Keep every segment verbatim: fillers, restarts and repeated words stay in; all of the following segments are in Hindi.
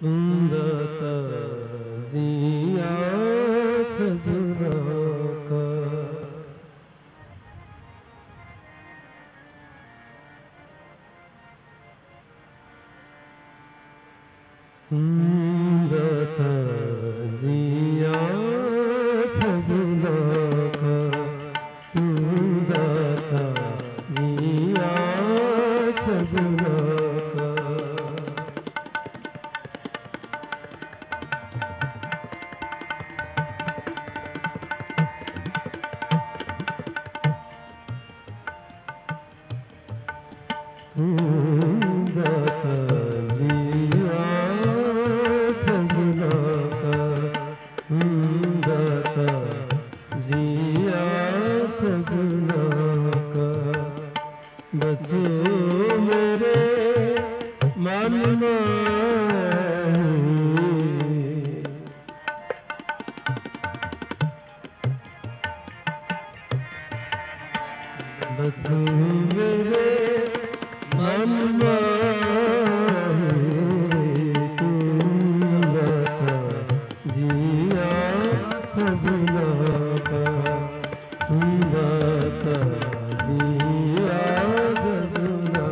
सुंदर जिया सजना का सुंदर जिया सजना का सुंदर जिया सजना का बस मेरे मन बस मेरे मन जिया सजना का सुंदर जिया सजना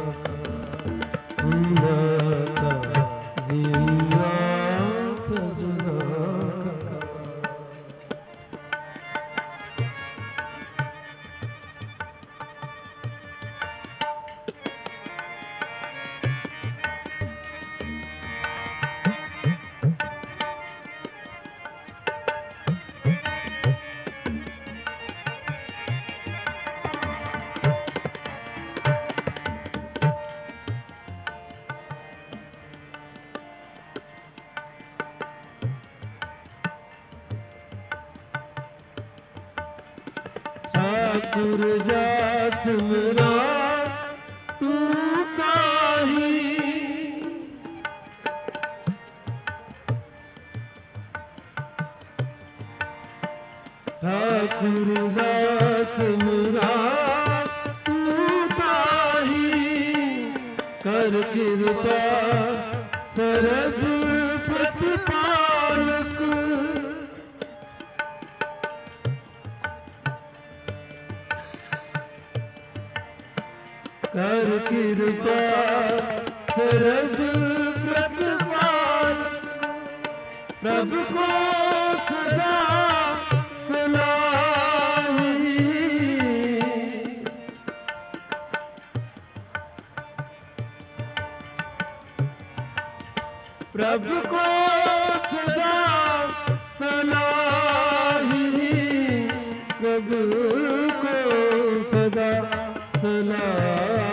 सुंदर जिया सजना ठाकुर जास मेरा तू काही ठाकुर जास मेरा तू काही कर कृपा सरद प्रतिपालक कर कृपा सरद प्रतिपाल प्रभु को सदा सलाही प्रभु को सदा सलाही प्रभु को सदा सलाही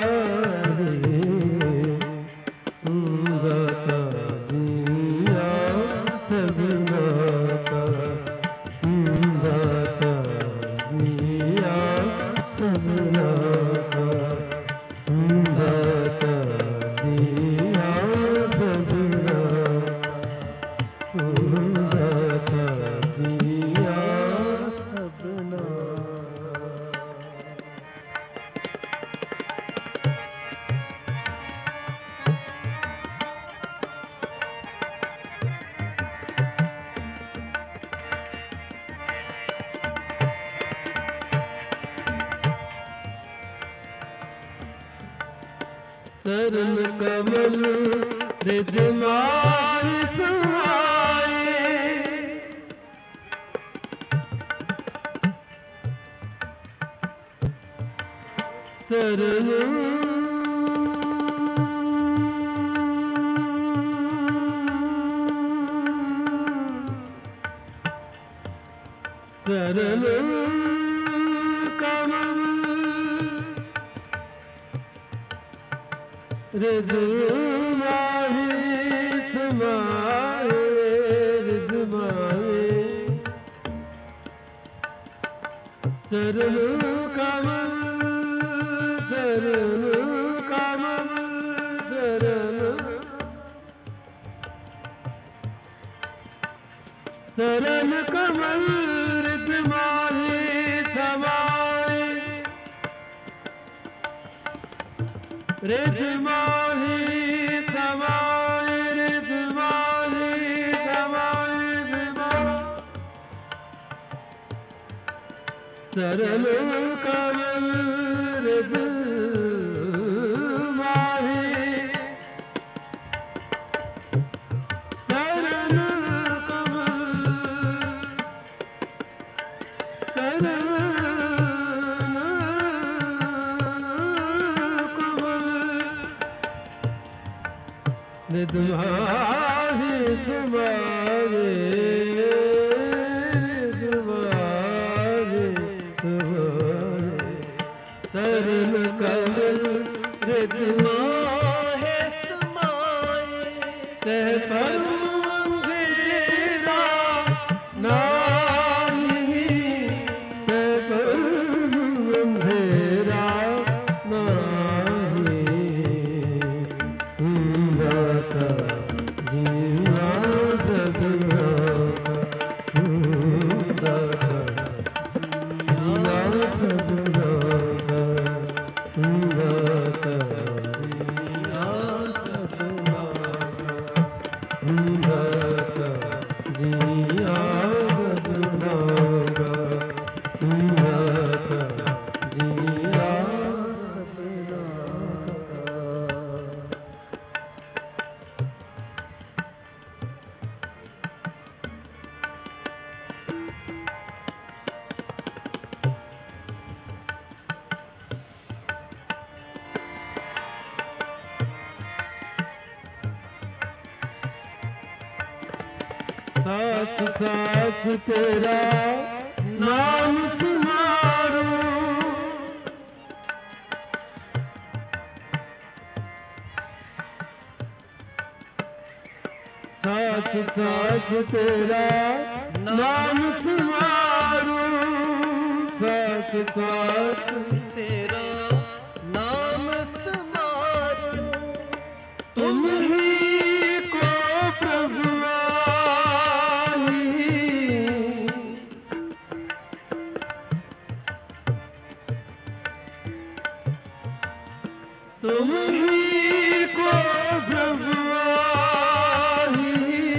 सजना का जिया सजना का जिया सजना जिया सजना चरण कमल हृदय समाए चरण चरण कमल हृदय समाए हृदय चरण कमल चरण कमल चरण चरण कमल हृदय समाए हृदय समाए हृदय चरण कमल हृद माहे चरण कमल चरण निध माहे समारे निध माहे समारे चरण कमल निध माहे समारे तह पर अंधेरा नाही तह पर अंधेरा नाही जीना सदना जीना सदना सास सास तेरा नाम सुनारो सास सास तेरा नाम सुनारो सास सास तेरा नाम सुनारो तुम ही को प्रभु तुम ही को प्रभु आही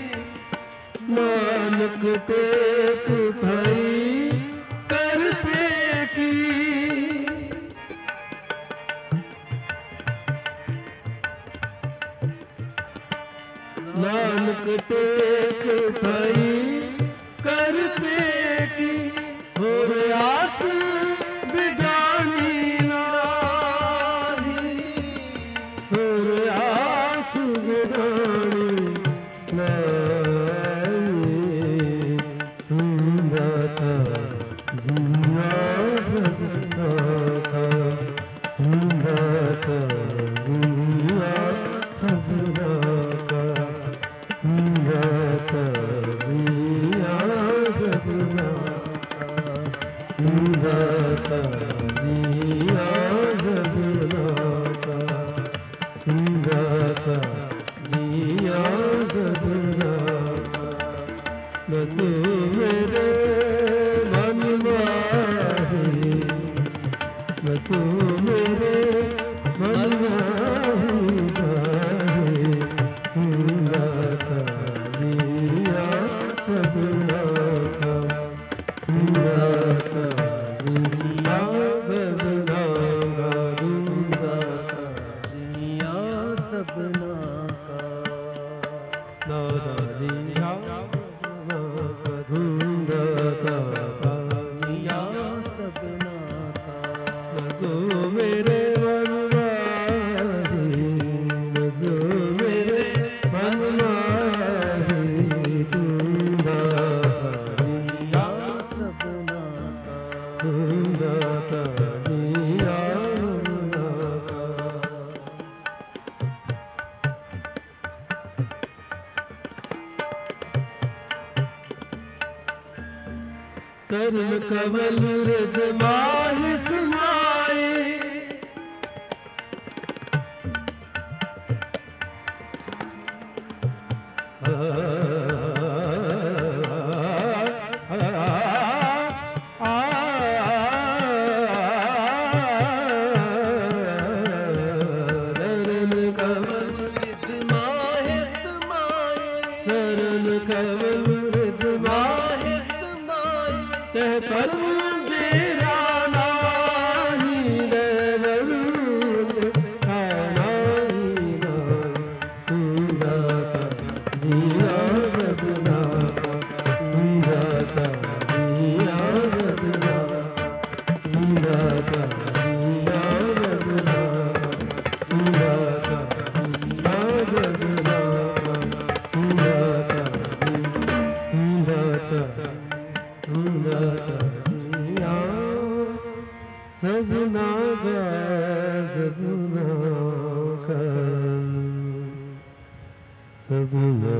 नानक टेक भई करते की नानक टेक भई करते की और आस बिजानी बसु मेरे मन माही बसु मेरे मन माही गाता जिया सजना का गाता जिया सजना का जिया सजना का दादा जिया मेरे मन माही बसो मेरे मन माही तुम जिया सपना तुम दाता जिया चरण कमल हृद माहि समाए चरण कमल हृद माहि समाए तह पर सपना सपना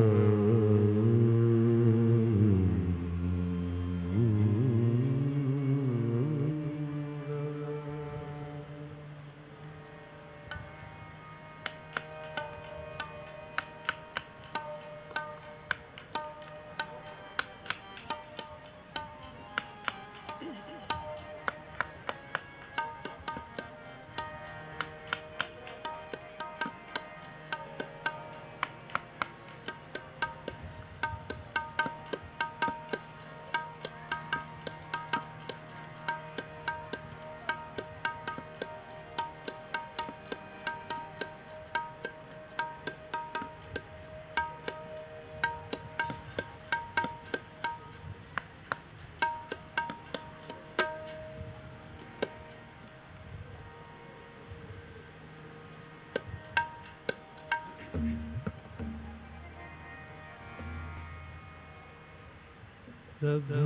प्रभु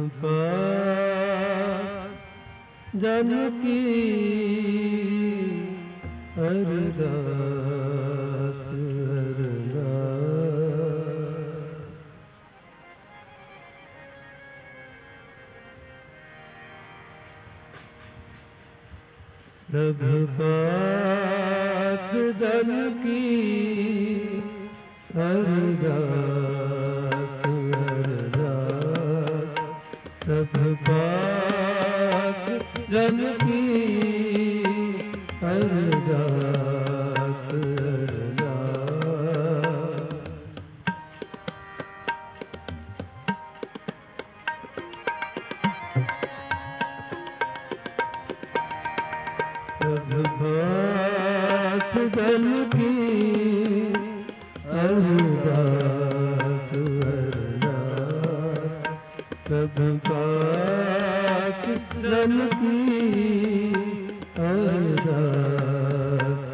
पास जन की अरदास अरदास प्रभु पास जन की अरदास प्रभु पास जन की अरदास अरदास प्रभु पास जन की अरदास अरदास प्रभु पास जन की अरदास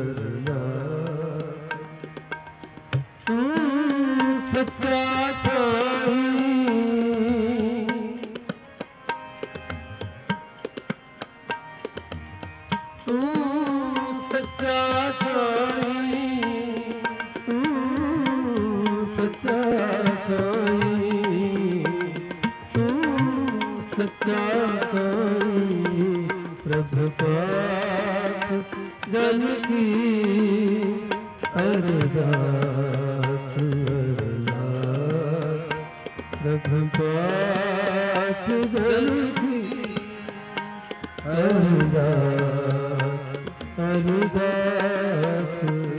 अरदास तू सच्चा साईं तू सच्चा साईं तू सच्चा साईं सच्चा साईं प्रभु पास जन की अरदास अरदास प्रभु पास जन की अरदास अरदास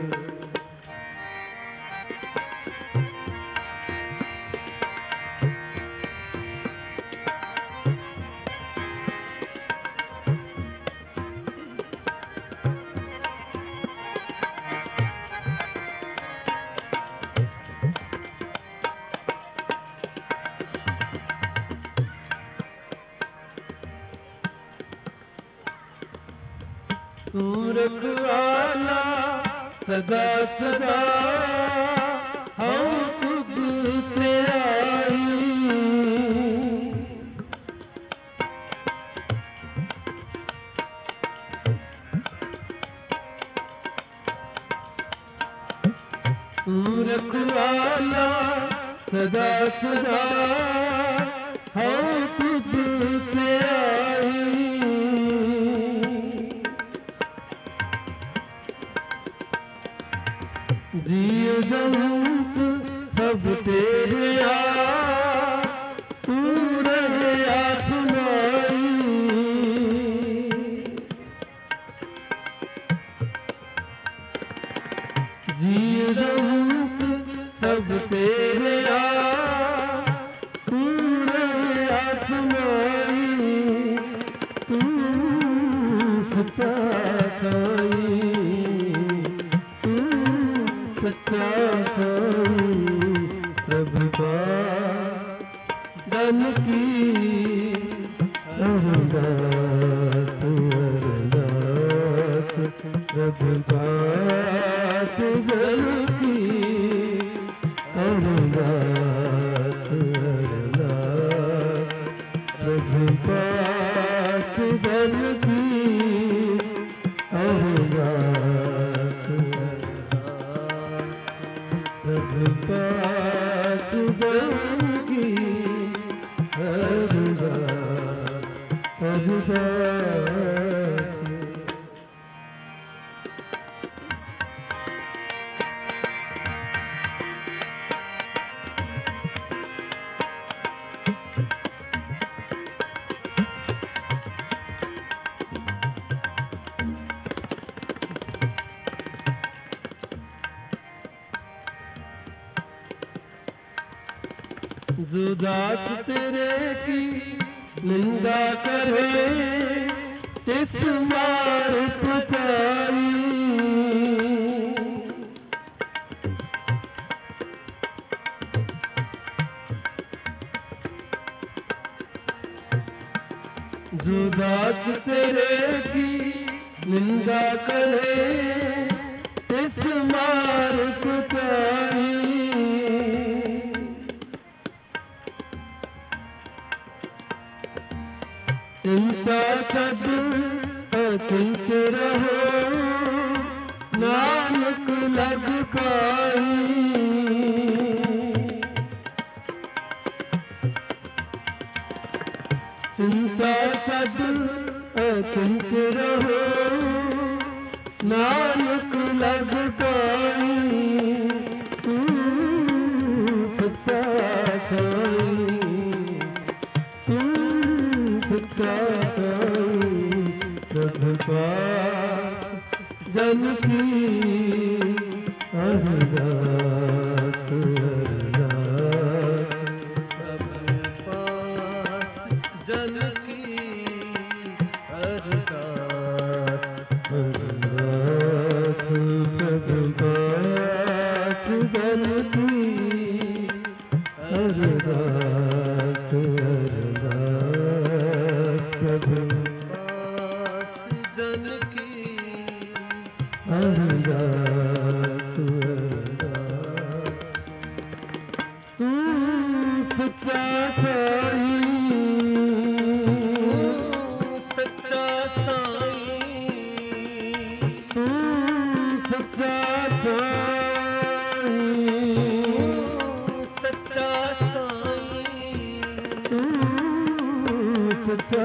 तू रखवाला सदा सदा हम खुद तेरा ही तू रखवाला सदा सदा हम खुद तेरा ही जियो जंत सब तेरे आ तू रहे आसमाई जियो जंत सब तेरे आ तू रहे आसमाई तू सच्चा साईं सच्चा साईं प्रभु पास जन की अरदास अरदास प्रभु पास जन की अरदास अरदास प्रभु पास जन की जो दास तेरे की निंदा करे तिस मार पचाई। जो दास तेरे की निंदा करे तिस मार पचाई। चिंता सब अचिंत रहो नानक लग पाई। चिंता सब अचिंत रहो नानक लग पाई। तू सच्चा साईं, तू सच्चा साईं, प्रभु पास जन की अरदास अरदास। प्रभु पास जन की अरदास अरदास। प्रभु पास जन की अरदास अरदास। प्रभु पास जन की अरदास अरदास। तू सच्चा साईं, सच्चा साईं, तू सच्चा साईं, सच्चा साईं, तू सच्चा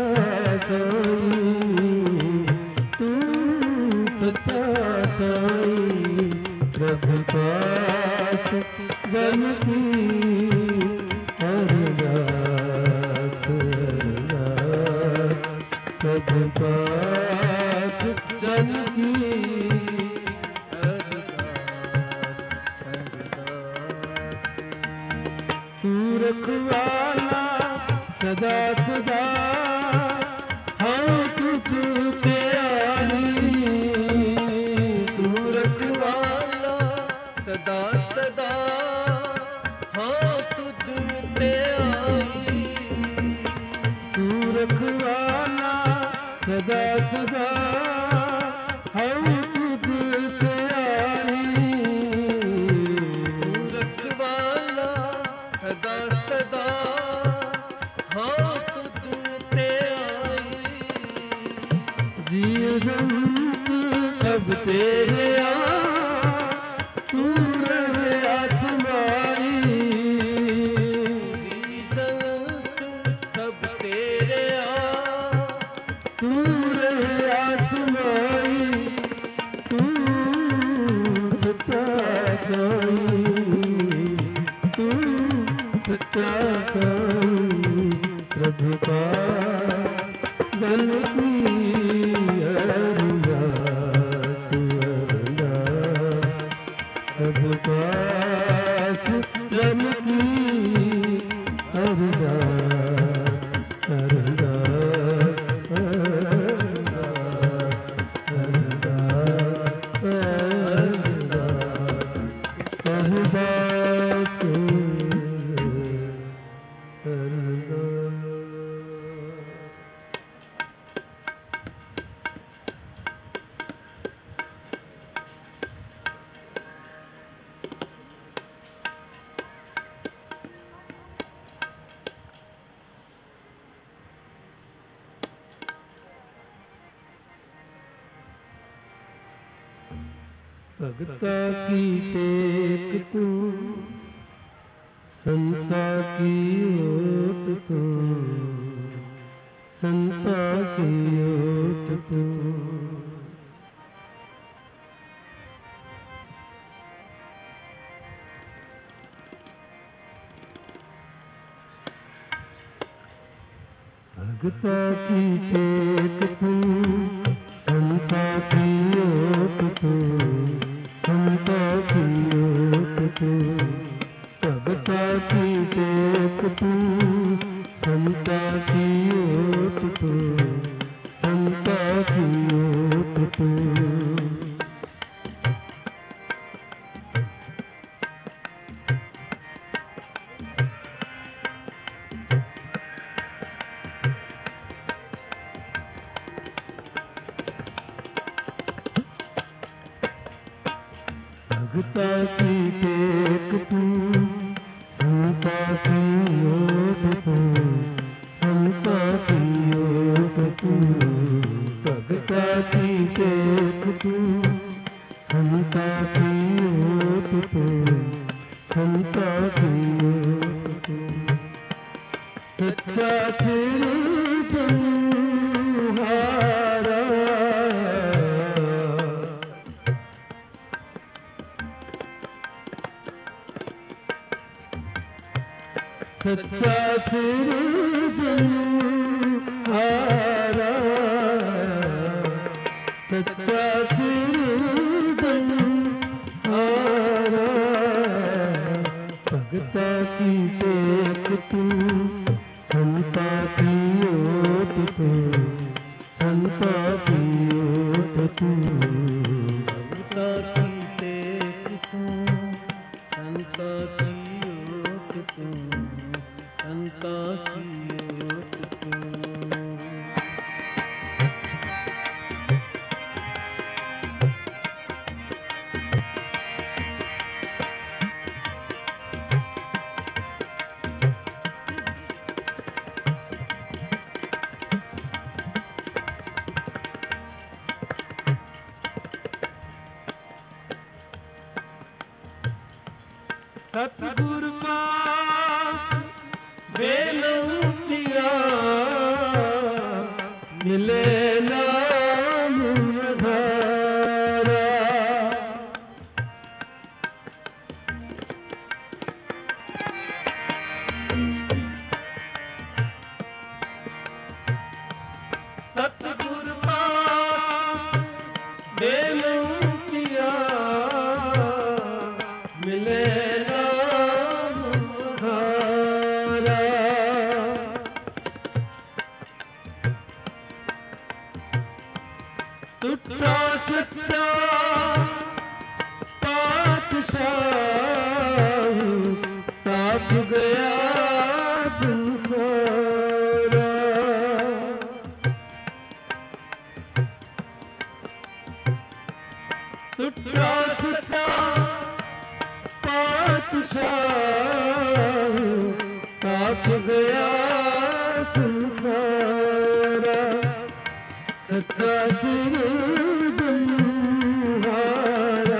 साईं, तू सच्चा साईं। प्रभु पास जन की अरदास अरदास। प्रभु पास जन की अरदास अरदास। तू रखवाला सदा सदा हाँ तुझ पे आई। तू रखवाला सदा सदा हाँ तुझ पे आई। तू रखवाला सदा सदा हम तुझ पे आई। तू रखवाला सदा सदा हाँ तुझ पे आई। जीव जंत सब तेरे आ तू रहे आसमाई। जीव जंत सब तेरे आ तू रहे आसमाई। तू सच्चा साईं, तू सच्चा साईं। प्रभु पास जन की अरदास अरदास। प्रभु पास जन की अरदास अरदास अरदास अरदास अरदास अरदास अरदास। भगता की टेक तू संता की ओट तू संता की ओट तू। भगता की टेक तू संता की ओट तू संता की ओट तू। भगता की टेक भगता की टेक तू, संता की ओट तू, संता की ओट तू। भगता की टेक तू, संता की ओट तू, संता की ओट तू। सच्चा सिरजनहारा, सच्चा सिरजनहारा, सच्चा सिरजनहारा। भगता की टेक तू, संता की ओट तू, संता की ओट तू। भगता की टेक तू, संता की ओट तू, संता की ओट तू। सतगुर पास बेनौतिया, मिले नाम आधारा। सतगुर पास बेनौतिया, मिले टूटा सच्चा पातशाह, ताप गया संसार। टूटा सच्चा पातशाह, ताप गया संसार। सच्चा सिरजनहारा,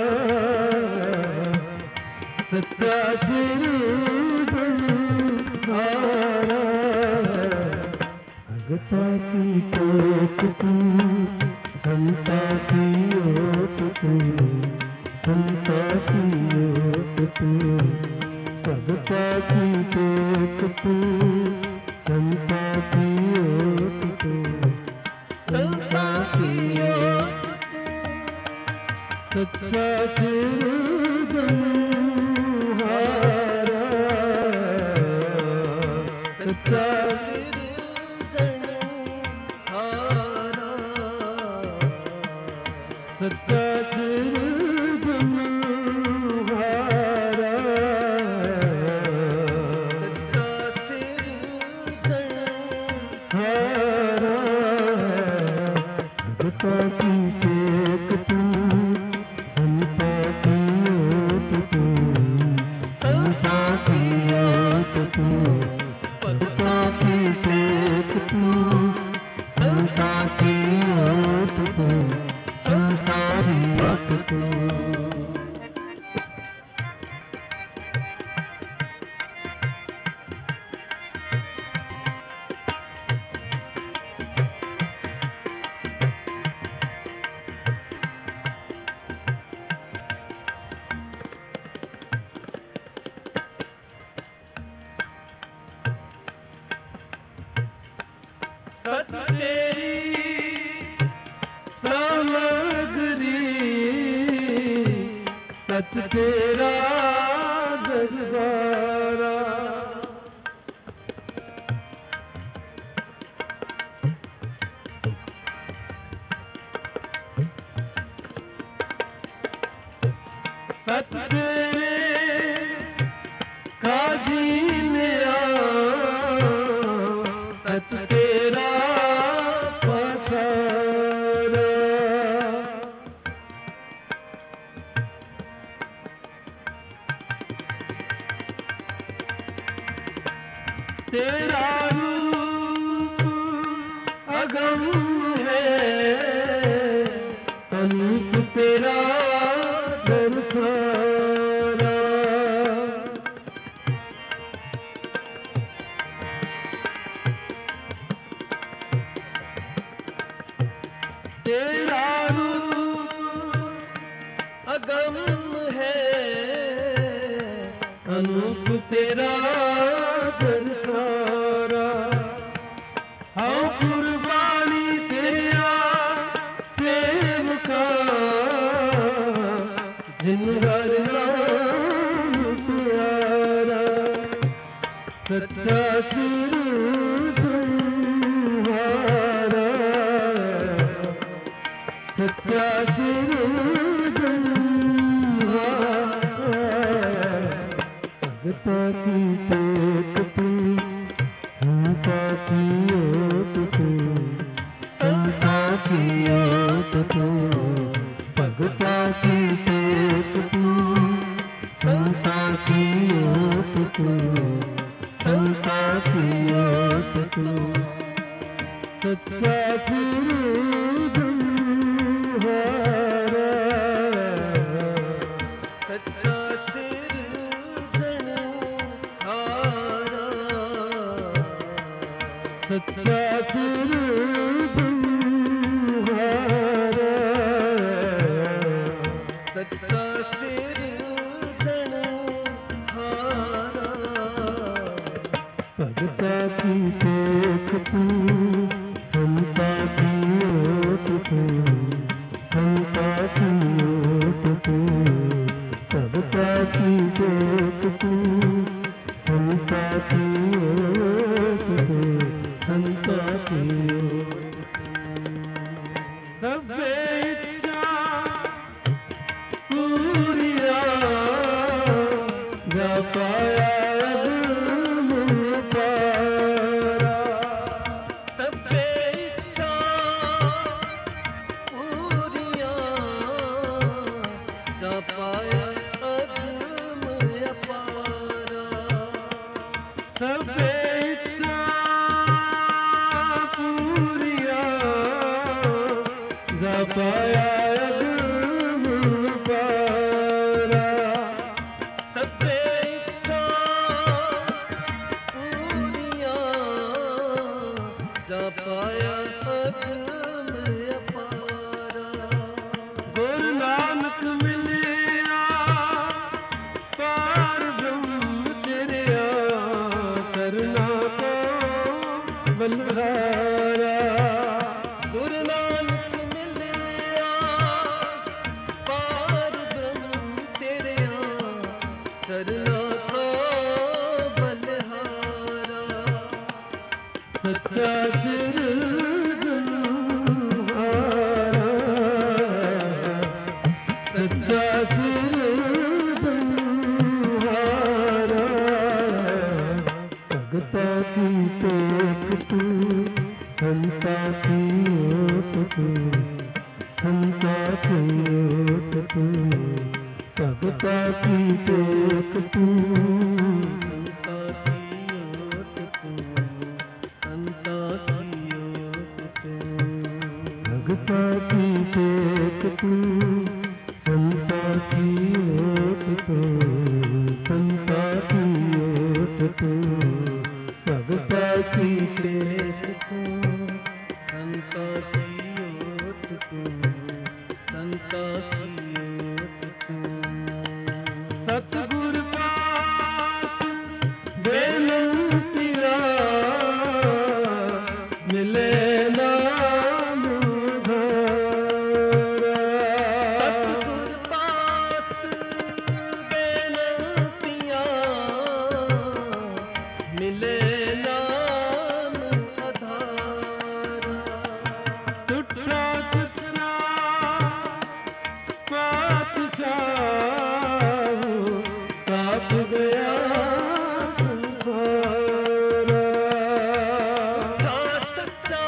सच्चा सिरजनहारा। भगता की टेक तू, संता की ओट तू, संता की ओट तू। भगता की टेक तू, संता की ओट तू, संता की ओट तू। सच्चा सिरजनहारा, सच्चा सिरजनहारा, सच्चा सिरजनहारा, सच्चा सिरजनहारा। भगता की टेक तू, संता की ओट तू, संता की ओट तू। भगता की टेक तू, संता की ओट तू, संता की ओट तू। सच तेरी सामग्री, सच तेरा दरबारा। सच तेरे काजी मेरा, सच तेरा पसारा। ਤੇਰਾ ਰੂਪ ਅਗਮ ਹੈ, ਅਨੂਪ ਤੇਰਾ ਦਰਸਾਰਾ। ਤੇਰਾ ਰੂਪ ਅਗਮ ਹੈ, ਅਨੂਪ ਤੇਰਾ ਦਰਸਾਰਾ। ਹਉ ਕੁਰਬਾਨੀ ਤੇਰਾ ਸੇਵਕਾ, ਜਿਨ ਹਰ ਨਾਮ ਪਿਆਰਾ। ਸੱਚਾ ਸਿਰਜਣਹਾਰਾ, ਸੱਚਾ ਸਿਰਜਣਹਾਰਾ। ਭਗਤਾ ਕੀ ਟੇਕ ਤੂੰ, ਸੰਤਾ ਕੀ ਓਟ ਤੂੰ, ਸੰਤਾ ਕੀ ਓਟ ਤੂੰ। ਭਗਤਾ ਕੀ ਟੇਕ ਤੂੰ, ਸੰਤਾ ਕੀ ਓਟ ਤੂੰ, ਸੰਤਾ ਕੀ ਓਟ ਤੂੰ। ਸੱਚਾ ਸਿਰਜਣਹਾਰਾ, ਸੱਚਾ ਸਿਰਜਣਹਾਰਾ। ਸੱਚਾ ਸਿਰਜਣਹਾਰਾ। ਸੱਚਾ ਸਿਰਜਣਹਾਰਾ। ਭਗਤਾ ਕੀ ਟੇਕ ਤੂੰ, ਸੰਤਾ ਕੀ ਓਟ ਤੂੰ, ਸੰਤਾ ਕੀ ਓਟ ਤੂੰ। ਭਗਤਾ ਕੀ ਟੇਕ ਤੂੰ, ਸੰਤਾ ਕੀ ਓਟ ਤੂੰ, ਸੰਤਾ ਕੀ ਓਟ। ਸਭੇ ਇੱਛਾ ਪੂਰੀਆ, ਜਾ ਪਾਇਆ ਅਗਮ ਅਪਾਰਾ। ਸਭੇ ਇੱਛਾ ਪੂਰੀਆਂ, ਜਾ ਪਾਇਆ ਅਗਮ ਅਪਾਰਾ। ਸਭੇ ਇੱਛਾ ਪੂਰੀਆ, ਜਾ ਪਾਇਆ ਅਗਮ ਅਪਾਰਾ। ਸਭੇ ਇੱਛਾ ਪੂਰੀਆਂ, ਜਾ ਪਾਇਆ ਅਗਮ ਅਪਾਰਾ। ਗੁਰੂ ਨਾਨਕ ਮਿਲਿਆ ਪਾਰ ਬ੍ਰਹਮ ਤੇਰਿਆ, ਕਰਨਾ ਕੋ ਬਲਹਾਰਾ। ਗੁਰੂ ਨਾਨਕ ਮਿਲਿਆ ਪਾਰ ਬ੍ਰਹਮ ਤੇਰਿਆ, ਚਰਨਾ ਕੋ ਬਲਹਾਰਾ। ਸੱਚਾ ਸਿਰਜਣਹਾਰਾ, ਸੱਚਾ ਸਿਰਜਣਹਾਰਾ। ਭਗਤਾ ਕੀ ਟੇਕ ਤੂੰ, ਸੰਤਾ ਕੀ ਓਟ ਤੂੰ, ਸੰਤਾ ਕੀ ਓਟ ਤੂੰ। ਭਗਤਾ ਕੀ ਟੇਕ ਤੂੰ, ਸੰਤਾ ਕੀ ਓਟ ਤੂੰ, ਸੰਤਾ ਕੀ ਓਟ ਤੂੰ। ਭਗਤਾ ਕੀ ਟੇਕ ਤੂੰ, ਸੰਤਾ ਕੀ ਓਟ ਤੂੰ, ਸੰਤਾ ਕੀ ਓਟ ਤੂੰ। ਭਗਤਾ ਕੀ ਟੇਕ ਤੂੰ, ਸੰਤਾ ਕੀ ਓਟ ਤੂੰ, ਸੰਤਾ ਕੀ ਓਟ ਤੂੰ। ਸਤਿਗੁਰ ਪਾਸ ਬੇਨੰਤੀਆ, ਮਿਲੇ ਨਾਮ ਧਾਰਾ। ਸਤਿਗੁਰ ਪਾਸ ਬੇਨੰਤੀਆਂ, ਮਿਲੇ ਨਾਮ ਆਧਾਰਾ। ਟੁੱਟਾ ਸੱਚਾ ਪਾਤਸ਼ਾਹ, ਕਾਪ ਗਿਆ ਸੰਸਾਰ। ਟੁੱਟਾ ਸੱਚਾ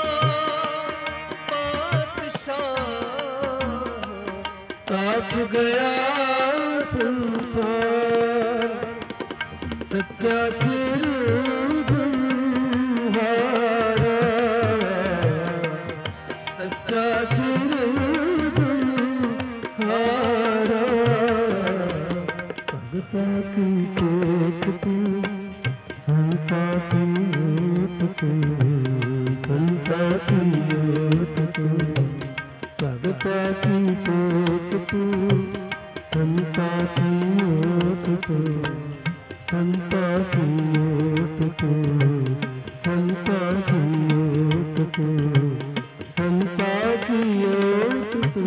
ਪਾਤਸ਼ਾਹ, ਕਾਪ ਗਿਆ ਸੰਸਾਰ। ਸੱਚਾ ਸਿਰਜਣਹਾਰਾ, की पोत तू, संता की ओट तू, संता की ओट तू, संता की ओट तू, संता की ओट तू।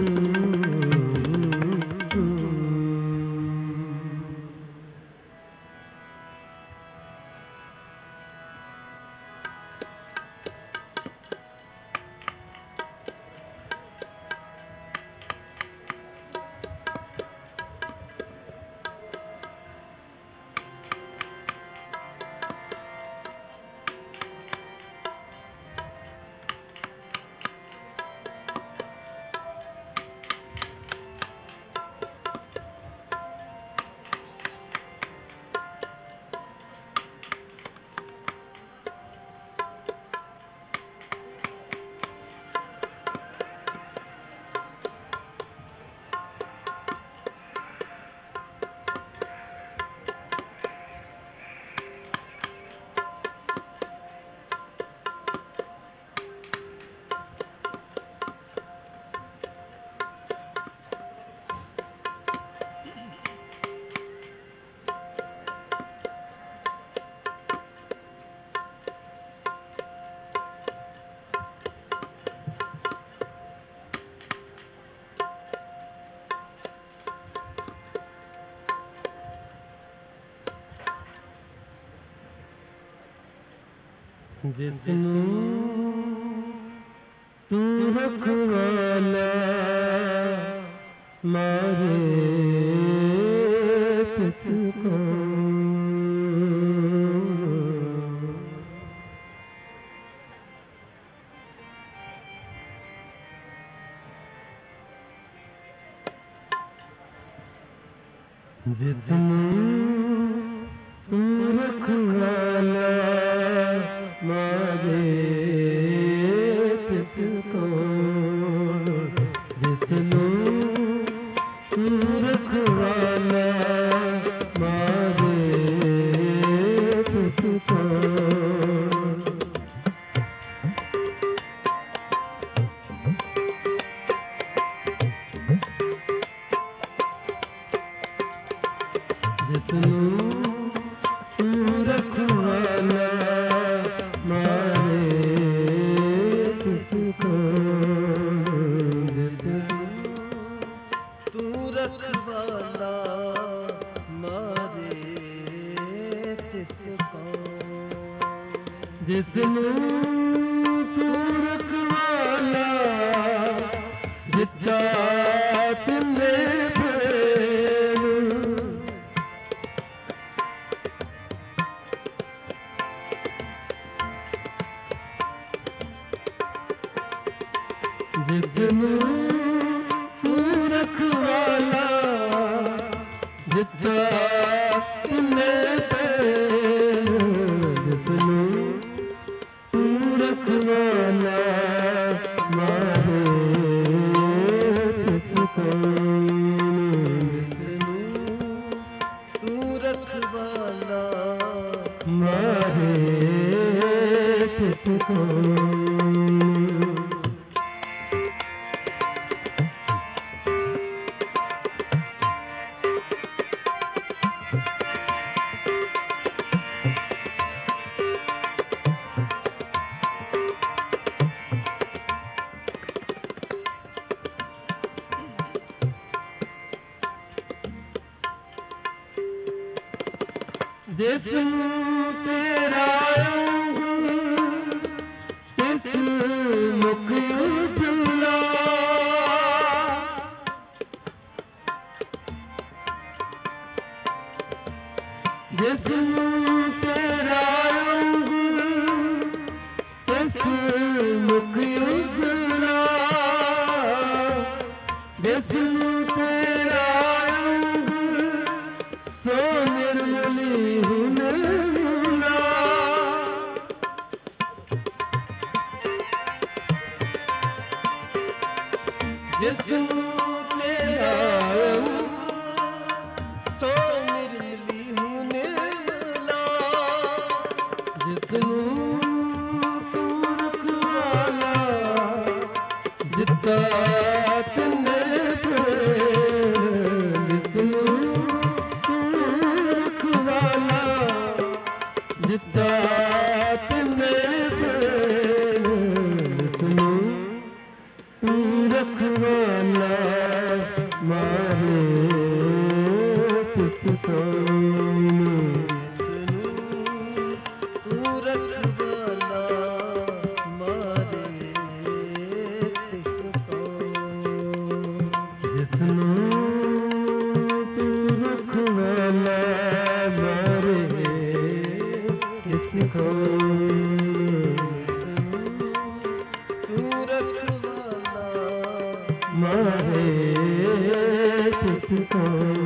जिसनूं तू रखवाला मारे तिसको, जिसनूं तू रखवाला मारे तिसको, जिसनूं तू रखवाला मारे तिसको। जिसनूं तू रखवाला मारे तिसको, जिसनूं तू रखवाला मारे तिसको, जिसनूं तू रखवाला जिद्दा तिन्ने जिसनूं तू रखवाला जिद्दा तिन्ने पैर, जिसनूं तू रखवाला मारे तिसको, जिसनूं तू रखवाला मारे तिसको। जिसनूं तेरा अंग तिस मुख उजला, जिसनूं तेरा अंग तिस मुख उजला, जिसनूं तेरा अंग सो निर्मली निर्मला, जिसनूं तेरा अंग सो निर्मली हूँ निर्मला, जिसनूं तू रखवाला जिद्दा तिन्ने ਤਿਸ ਸੋਨੂੰ ਜਿਸਨੂੰ ਤੂੰ ਰਖਵਾਲਾ ਮਾਰੇ ਤਿਸ ਸੋਨੂੰ ਜਿਸਨੂੰ ਤੂੰ ਰਖਵਾਲਾ ਮਾਰੇ ਤਿਸ ਸੋਨੂੰ ਤੂੰ ਰਖਵਾਲਾ ਮਾਰੇ ਤਿਸ ਸੋਨੂੰ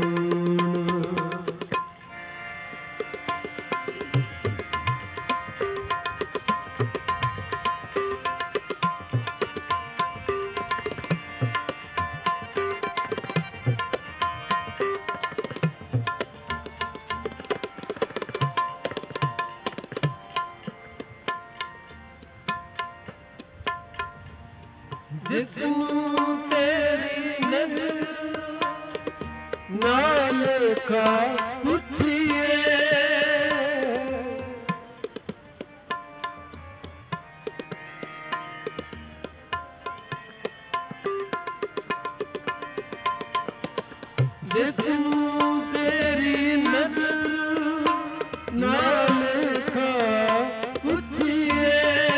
ਜਿਸਨੂੰ ਤੇਰੀ ਨਜ਼ਰ ਨਾਲ ਕਾ ਪੁੱਛੀਏ ਜਿਸਨੂੰ ਤੇਰੀ ਨਜ਼ਰ ਨਾਲ ਕਾ ਪੁੱਛੀਏ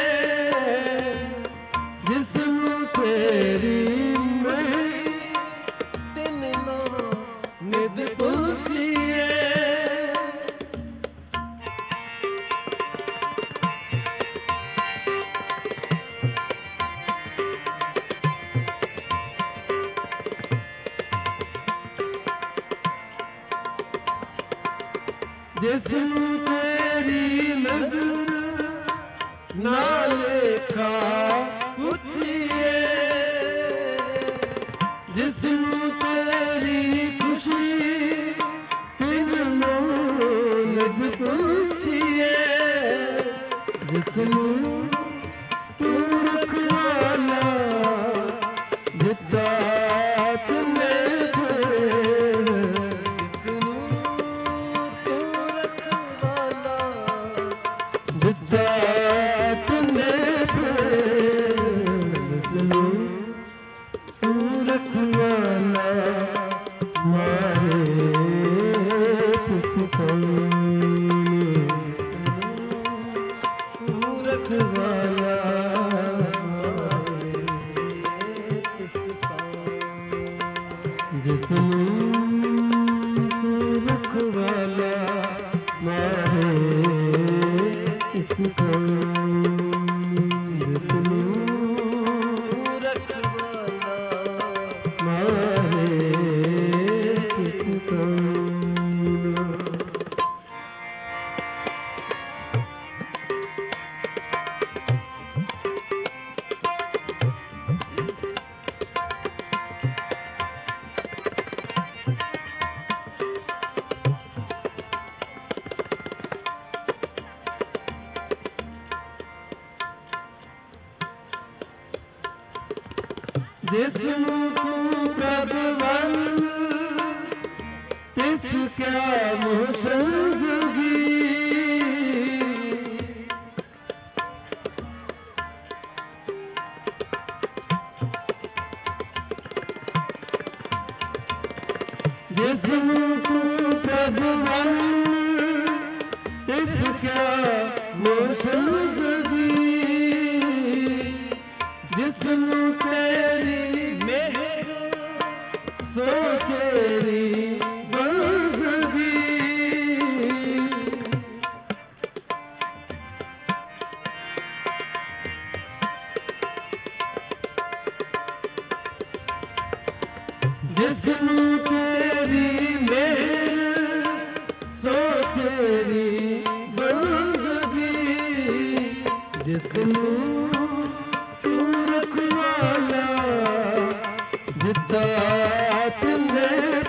ਜਿਸਨੂੰ ਤੇਰੀ ਮੈਂ ਤਿੰਨ ਨੋ ਨਿਦ ਪੁੱਛੀਏ ਜਿਸਨੂੰ ਤੇਰੀ ਨਜ਼ਰ ਨਾਲ ਕਾ ਪੁੱਛੀਏ ਜਿਸਨੂੰ ਤੇਰੀ ਖੁਸ਼ੀ ਤਿੰਨੋਂ ਨਿਦ ਪੁੱਛੀਏ ਜਿਸਨੂੰ ਤੂੰ ਰਖਵਾਲਾ ਜਿੱਦਾਂ ਤਿੰਨੇ ਜਿਸਨੂੰ ਤੂੰ ਰਖਵਾਲਾ ਜਿੱਦਾਂ ਤਿੰਨੇ ਜਿਸਨੂੰ ਤੂੰ ਰਖਵਾਲਾ ਮਾਰੇ ਤਿਸ ਸੋਨੂੰ ਤੂੰ ਰਖਵਾਲਾ ਰਖਵਾਲਾ ਤਿਸ ਸੋਨੂੰ ਜਿਸਨੂੰ ਤੂੰ ਰਖਵਾਲਾ ਮਾਰੇ ਤਿਸ ਸੋਨੂੰ ਜਿਸਨੂੰ ਤੂੰ ਰਖਵਾਲਾ ਮਾਰੇ ਤਿਸ ਸੋਨੂੰ ਜਿਸਨੂੰ ਤੂੰ ਪ੍ਰਭ ਵੱਲ ਤਿਸ ਕਿਆ ਮੋਹ ਸੰਜੋਗੀ ਜਿਸਨੂੰ ਤੂੰ ਪ੍ਰਭ ਵੱਲ ਤਿਸ ਕਿਆ ਮੋਹ ਸੰਜੋਗੀ ਜਿਸਨੂੰ ਤੇਰੀ ਮਿਹਰ ਸੋ ਤੇਰੀ ਬੰਦਗੀ ਜਿਸਨੂੰ ਤੇਰੀ ਮਿਹਰ ਸੋ ਤੇਰੀ ਬੰਦਗੀ ਜਿਸਨੂੰ ਤੂੰ ਰਖਵਾਲਾ ਜਿੱਦਾਂ ਤਿੰਨੇ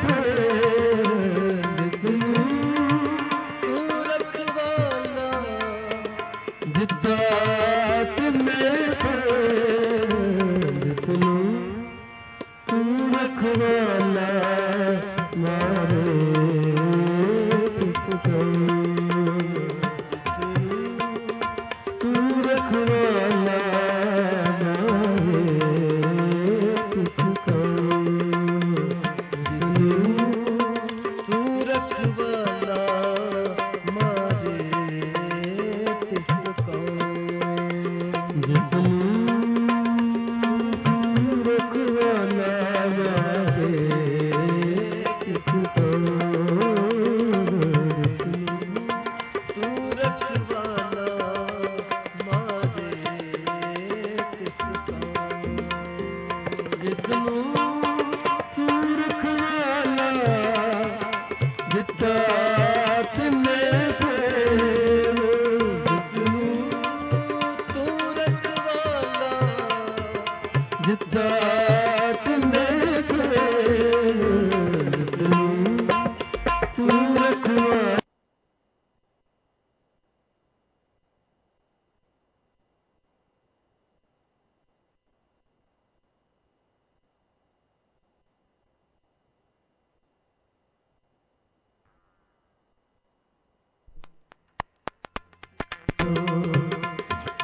ਜਿਸਨੂੰ ਤੂੰ ਰਖਵਾਲਾ ਜਿੱਦਾਂ ਤਿੰਨੇ ਜਿਸਨੂੰ ਤੂੰ ਰਖਵਾਲਾ ਮਾਰੇ ਤਿਸ ਸੋਨੂੰ ਤੂੰ ਰਖਵਾਲਾ ਮਾਰੇ ਤਿਸ ਸੋਨੂੰ ਜਿਸਨੂੰ ਤੂੰ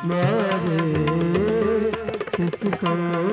मारे तिसको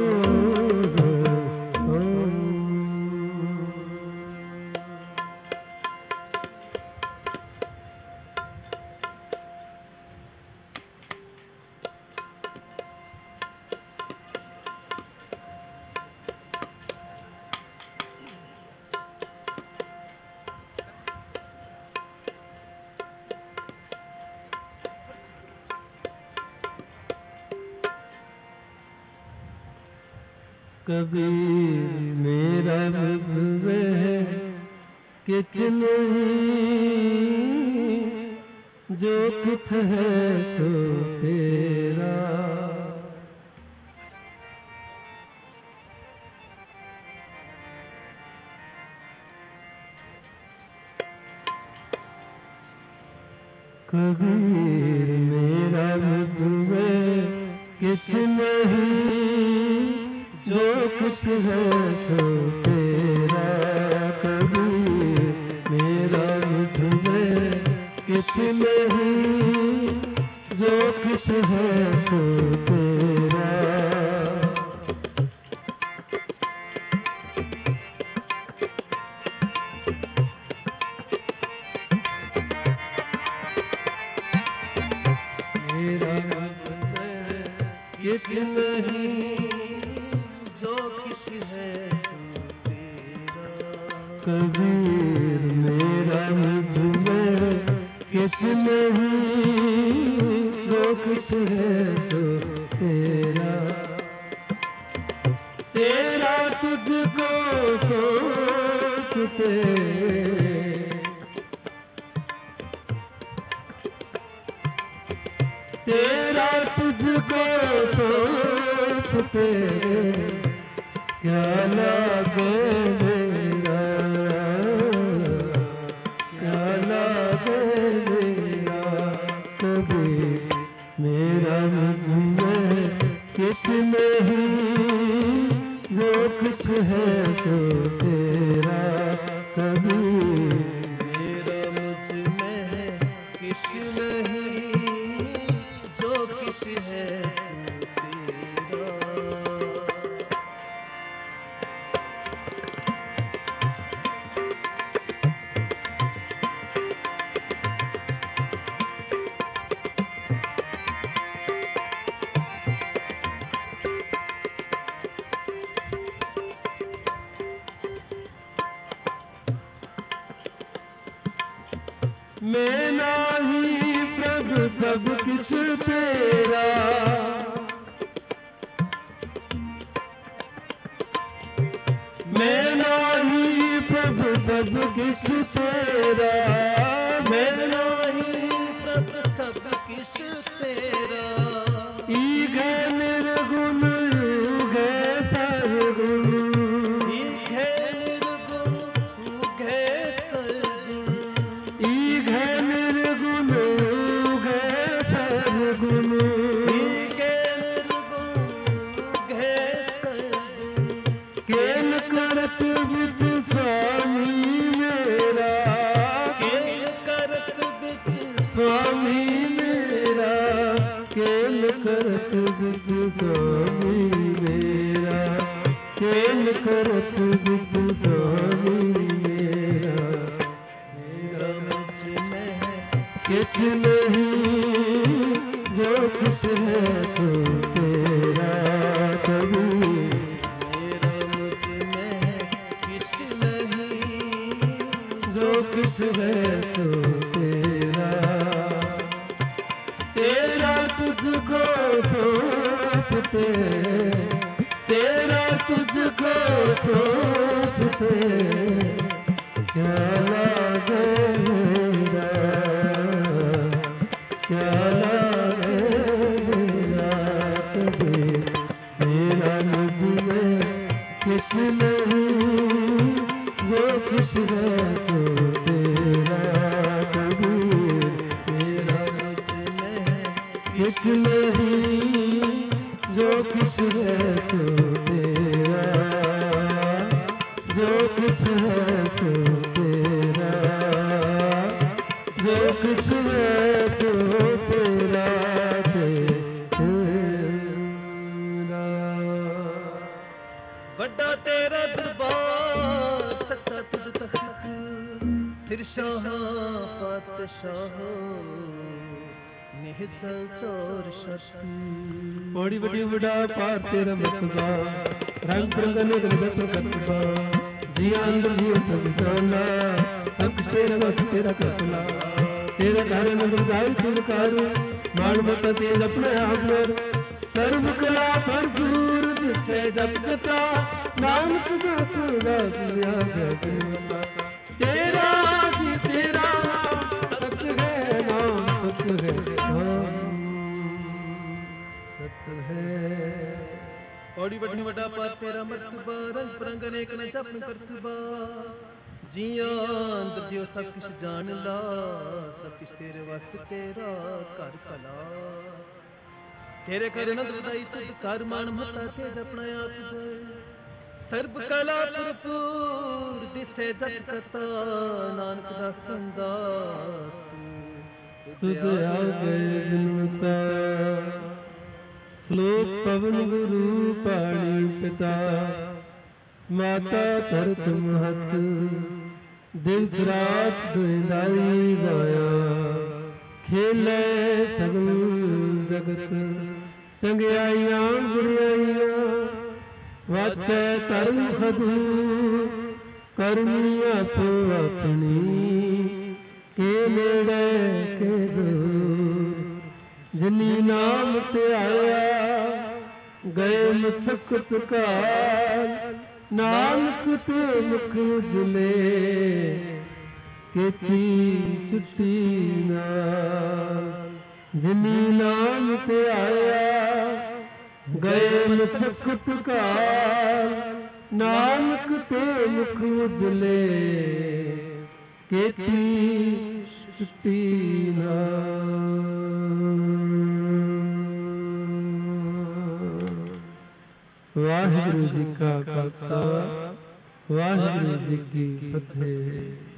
कबीर मेरा बुझवे है किच नहीं, जो कुछ है सो तेरा। कबीर मेरा बुझवे किच नहीं, जो कुछ है सो तेरा। कबीर मेरा मुझे किछ नहीं, जो कुछ है सो तेरा। मेरा मुझे किछ नहीं, कबीर मेरा मुझमें किछ नहीं, जो कुछ है सो तेरा। तेरा तुझको सौंपते, तेरा तुझको सौंपते, क्या लागे मेरा, क्या लागे मेरा। कबीर मेरा मुझमें किछ नहीं, जो कुछ है सो तेरा। कबीर मेरा मुझमें किछ नहीं, जो किछ है सो तेरा। मैं नाही प्रभु सब कुछ तेरा, मैं नाही प्रभु सब कुछ तेरा। मैं नहीं प्रभु सब किछ तेरा। ईघे निर्गुण यूघे सरगुण, ईघे निर्गुण ऊघे सरगुण। ईघे निर्गुण यूघे सरगुण। ईघे निर्गुण ऊघे सरगुण। केल करत बिच स्वामी मेरा, केल करत बिच स्वामी मेरा। केल करत बिच स्वामी मेरा, केल करत बिच स्वामी मेरा। मेरा मुझमें किछ नहीं, जो कुछ है सो तेरा। कबीर मेरा मुझमें किछ नहीं, जो कुछ है सो तेरा। तेरा तुझको सौंपते, तेरा तुझको सौंपते, क्या लागे मेरा, क्या लागे मेरा। कबीर मेरा मुझमें किछ नहीं, जो कुछ है सो तेरा। कबीर मेरा मुझमें किछ नहीं, जो कुछ है सो तेरा। जो कुछ है सो तेरा, जो कुछ है सो तेरा। ਤੇਰਾ ਦਰਬਾਰ ਸੱਚਾ ਤੁਧ ਤਖਤ ਸਿਰ ਸ਼ਾਹ ਪਾਤਸ਼ਾਹ ਨਿਹਚਲ ਚੋਰ ਸ਼ਤ बड़ी बड़ी बड़ा पार तेरा मतबा रंग बिरंगे गलत प्रकटबा जिया अंदर जियो सब साला सब कुछ तेरा बस तेरा करतला तेरा घर नंदन गाय तुझ कारू मान मत तेज अपने आप में सर्व कला भरपूर जिसे जप कथा नानक दास दास दिया गया तेरा जी तेरा सत्य है नाम सत्य है नाम ਔੜੀ ਵੱਡੀ ਵੱਡਾ ਪਰ ਤੇਰਾ ਮਰਤਬਾ ਰੰਗ ਬਰੰਗ ਅਨੇਕ ਨ ਜਪਨ ਕਰਤਬਾ ਜੀਆਂ ਅੰਦਰ ਜਿਉ ਸਭ ਕੁਛ ਜਾਣ ਲਾ ਸਭ ਕੁਛ ਤੇਰੇ ਵਸ ਤੇਰਾ ਘਰ ਭਲਾ ਤੇਰੇ ਘਰ ਅਨੰਦ ਵਧਾਈ ਤੁਧ ਕਰ ਮਾਨ ਮਤਾ ਤੇ ਜਪਣਾ ਆਪ ਜਾਏ ਸਰਬ ਕਲਾ ਭਰਪੂਰ ਦਿਸੇ ਜਪ ਕਤਾ ਨਾਨਕ ਦਾ ਸੰਦਾਸ ਤੁਧ ਆ ਗਏ ਬਿਨਵਤਾ श्लोक पवन गुरु पाणी पिता माता धरत महत दिवस रात दुहिदाई गाया खेले सगल जगत चंगियाइयां बुराइयां वाचे धर्म खदू करनी आपो अपनी के नेड़े के दूर जिनी नाम ते आया गए मसकत काल नानक ते मुख उजले केती छुट्टी नाल जिनी नाम ते आया गए मसकत काल नानक ते मुख उजले केती छुट्टी नाल। वाहिगुरु जी का खालसा वाहिगुरु जी की फतेह।